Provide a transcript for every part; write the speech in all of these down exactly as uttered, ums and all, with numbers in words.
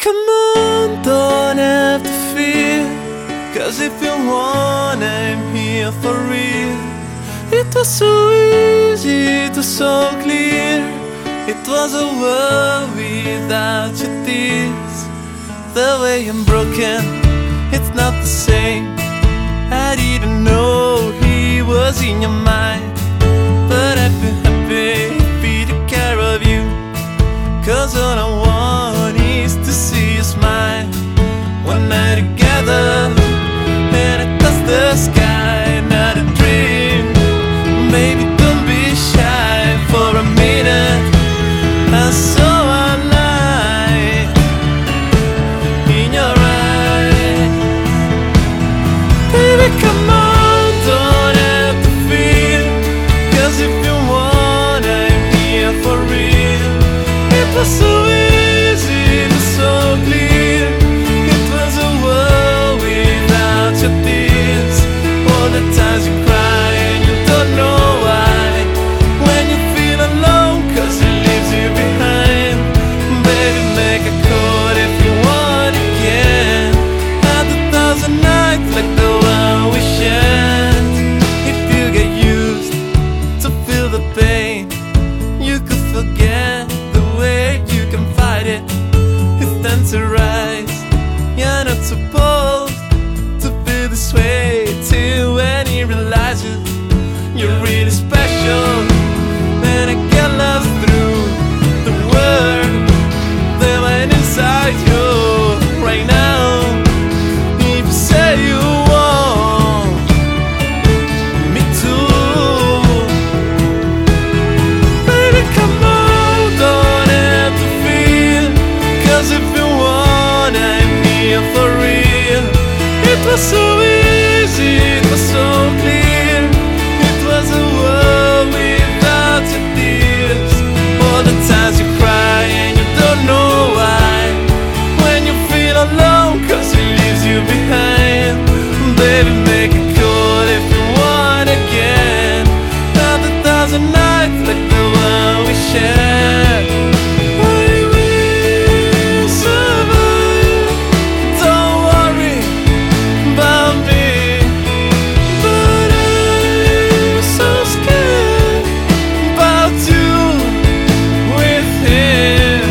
come on, don't have to fear, 'cause if you want, I'm here for real. It was so easy, it was so clear. It was a world without your tears. The way I'm broken, it's not the same. I didn't know he was in your mind, but I've been happy to take care of you, 'cause all I want is to see you smile. One night together, and I touch the sky, not a dream. Baby, don't be shy for a minute. I saw a light in your eyes. Baby, come on, don't have to fear, 'cause if you want, I'm here for real. It was so easy, it was so clear. It was a world without your tears. All the times you cry and you don't know why. When you feel alone, 'cause it leaves you behind. Baby, make a call if you want again. Had a thousand nights like the one we shared. If you get used to feel the pain, you could forget the way you can fight it. It's time to rise. You're not supposed to feel this way till when he realizes you're really special. And I get lost through the world that went inside you right now. If you say you want me to, baby, come on, don't have to feel, 'cause if you want, I'm here for real. It was so easy, it was so clear. It was a world without your tears. All the times you cry and you don't know why. When you feel alone, 'cause it leaves you behind. Baby, make a call if you want again. Another thousand nights like the one we shared. I will survive. Don't worry about me, but I'm so scared about you with him.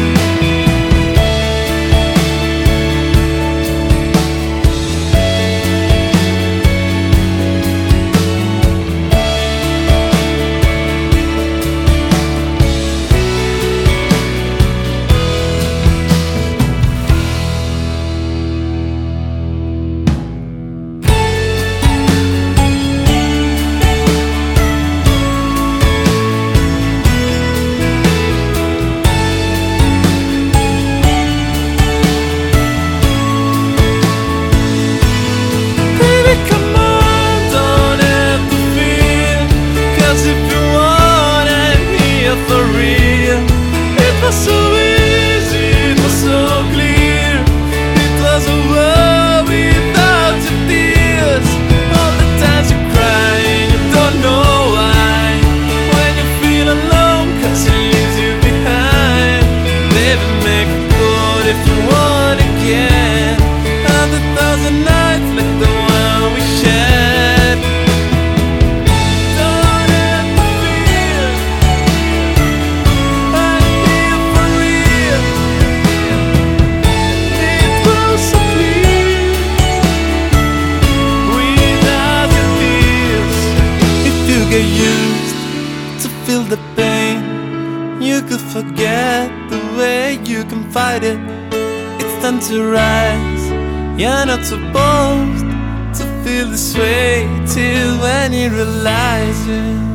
Baby, come on, don't have to fear, 'cause if you want, I'm here for real. It was so easy, it was so clear. It was a world without your tears. All the times you cry and you don't know why. When you feel alone, 'cause it leaves you behind. Baby, make a call if you want again. Another thousand nights like the one we shared. Don't have to fear, I'm here for real. It was so clear without your tears. If you get used to feel the pain, you could forget the way you can fight it. It's time to rise. You're not supposed to feel this way till when you realize it.